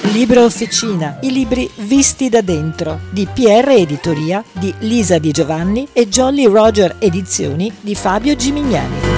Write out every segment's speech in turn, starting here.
Libro Officina, i libri visti da dentro, di PR Editoria, di Lisa Di Giovanni e Jolly Roger Edizioni di Fabio Gimignani.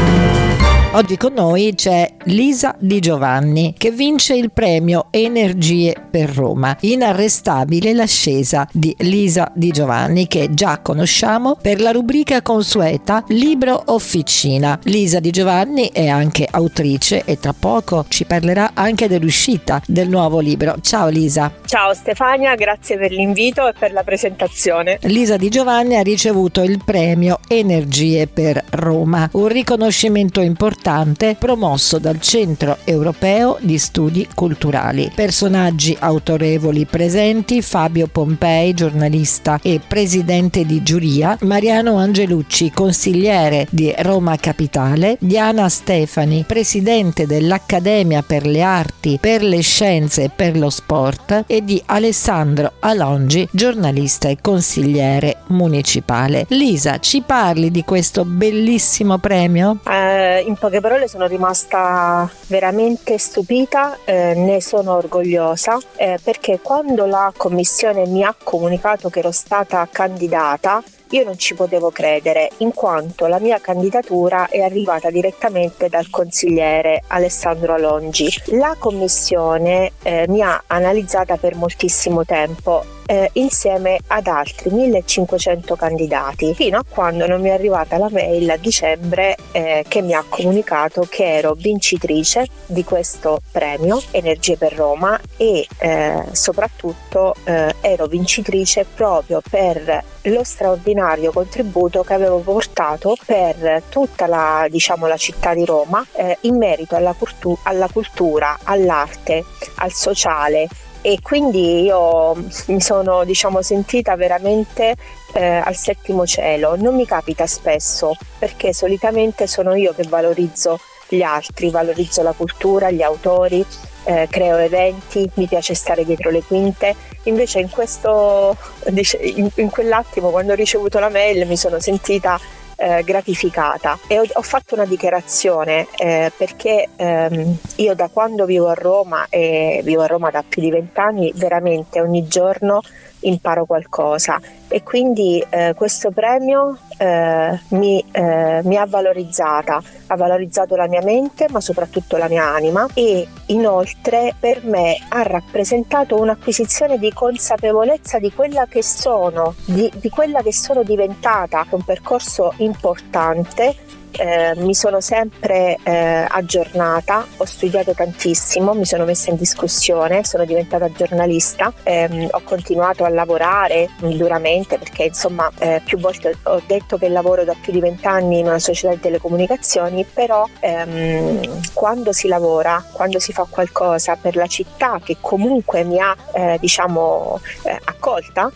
Oggi con noi c'è Lisa Di Giovanni che vince il premio Energie per Roma. Inarrestabile l'ascesa di Lisa Di Giovanni, che già conosciamo per la rubrica consueta Libro Officina. Lisa Di Giovanni è anche autrice e tra poco ci parlerà anche dell'uscita del nuovo libro. Ciao Lisa. Ciao Stefania, grazie per l'invito e per la presentazione. Lisa Di Giovanni ha ricevuto il premio Energie per Roma, un riconoscimento importante promosso dal Centro Europeo di Studi Culturali. Personaggi autorevoli presenti: Fabio Pompei, giornalista e presidente di giuria, Mariano Angelucci, consigliere di Roma Capitale, Diana Stefani, presidente dell'Accademia per le Arti, per le Scienze e per lo Sport, e di Alessandro Alongi, giornalista e consigliere municipale. Lisa, ci parli di questo bellissimo premio? In poche parole sono rimasta veramente stupita, ne sono orgogliosa, perché quando la commissione mi ha comunicato che ero stata candidata, io non ci potevo credere, in quanto la mia candidatura è arrivata direttamente dal consigliere Alessandro Alongi. La commissione mi ha analizzata per moltissimo tempo, insieme ad altri 1500 candidati, fino a quando non mi è arrivata la mail a dicembre che mi ha comunicato che ero vincitrice di questo premio Energie per Roma e soprattutto ero vincitrice proprio per lo straordinario contributo che avevo portato per tutta la città di Roma in merito alla cultura, all'arte, al sociale. E quindi io mi sono sentita veramente al settimo cielo. Non mi capita spesso, perché solitamente sono io che valorizzo gli altri, valorizzo la cultura, gli autori, creo eventi, mi piace stare dietro le quinte. Invece in quell'attimo, quando ho ricevuto la mail, mi sono sentita gratificata e ho fatto una dichiarazione, perché io da quando vivo a Roma, e vivo a Roma da più di 20 anni, veramente ogni giorno imparo qualcosa, e quindi questo premio mi ha valorizzato la mia mente, ma soprattutto la mia anima, e inoltre per me ha rappresentato un'acquisizione di consapevolezza di quella che sono, di quella che sono diventata. Un percorso importante. Mi sono sempre aggiornata, ho studiato tantissimo, mi sono messa in discussione, sono diventata giornalista, ho continuato a lavorare duramente, perché più volte ho detto che lavoro da più di 20 anni in una società di telecomunicazioni, però quando si lavora, quando si fa qualcosa per la città che comunque mi ha accolta,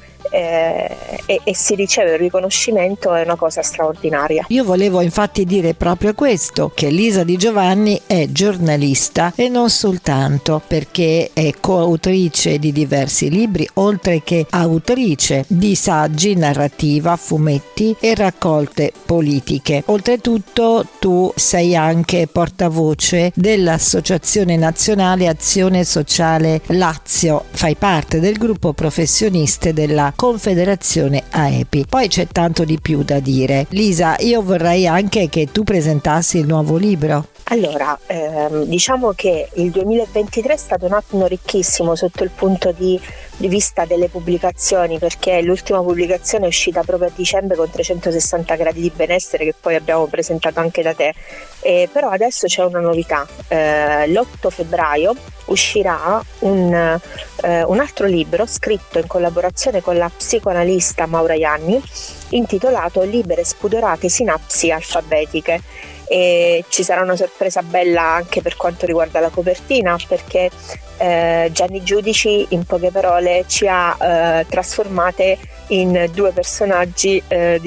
e si riceve un riconoscimento, è una cosa straordinaria. Io volevo infatti dire proprio questo, che Lisa Di Giovanni è giornalista e non soltanto, perché è coautrice di diversi libri, oltre che autrice di saggi, narrativa, fumetti e raccolte politiche. Oltretutto tu sei anche portavoce dell'Associazione Nazionale Azione Sociale Lazio, fai parte del gruppo professioniste della Confederazione AEPI. Poi c'è tanto di più da dire. Lisa, io vorrei anche che tu presentassi il nuovo libro. Allora, diciamo che il 2023 è stato un anno ricchissimo sotto il punto di vista delle pubblicazioni, perché l'ultima pubblicazione è uscita proprio a dicembre con 360 gradi di benessere, che poi abbiamo presentato anche da te, però adesso c'è una novità. L'8 febbraio uscirà un altro libro scritto in collaborazione con la psicoanalista Maura Ianni, intitolato Libere spudorate sinapsi alfabetiche. E ci sarà una sorpresa bella anche per quanto riguarda la copertina, perché Gianni Giudici, in poche parole, ci ha trasformate in due personaggi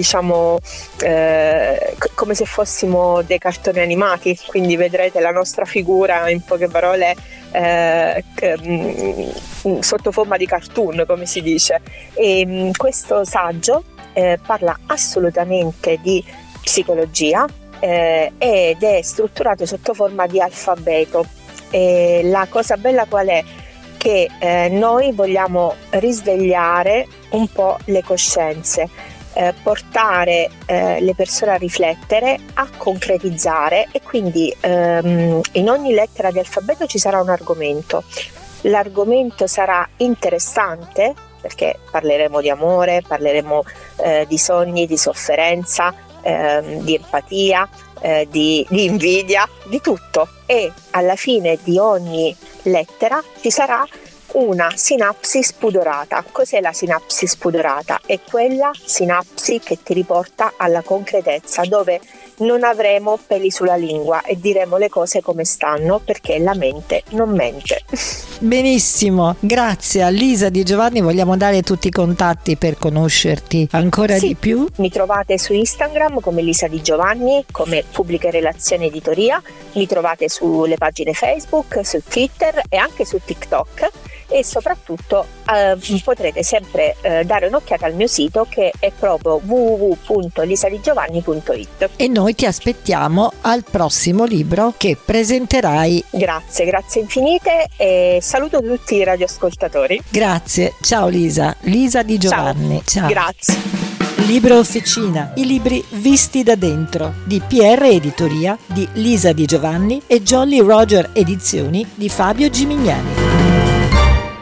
come se fossimo dei cartoni animati, quindi vedrete la nostra figura, in poche parole, sotto forma di cartoon, come si dice. E questo saggio parla assolutamente di psicologia, ed è strutturato sotto forma di alfabeto. La cosa bella qual è? che noi vogliamo risvegliare un po' le coscienze, portare le persone a riflettere, a concretizzare, e quindi in ogni lettera di alfabeto ci sarà un argomento. L'argomento sarà interessante perché parleremo di amore, parleremo di sogni, di sofferenza, di empatia, di invidia, di tutto, e alla fine di ogni lettera ci sarà una sinapsi spudorata. Cos'è la sinapsi spudorata? È quella sinapsi che ti riporta alla concretezza, dove non avremo peli sulla lingua e diremo le cose come stanno, perché la mente non mente. Benissimo, grazie a Lisa Di Giovanni. Vogliamo dare tutti i contatti per conoscerti ancora di più? Mi trovate su Instagram come Lisa Di Giovanni, come Pubbliche Relazioni Editoria, mi trovate sulle pagine Facebook, su Twitter e anche su TikTok, e soprattutto potrete sempre dare un'occhiata al mio sito, che è proprio www.lisadigiovanni.it. E noi ti aspettiamo al prossimo libro che presenterai. Grazie infinite, e saluto tutti i radioascoltatori. Grazie, ciao Lisa Di Giovanni. Ciao. Grazie. Libro Officina, i libri visti da dentro, di PR Editoria, di Lisa Di Giovanni, e Jolly Roger Edizioni di Fabio Gimignani.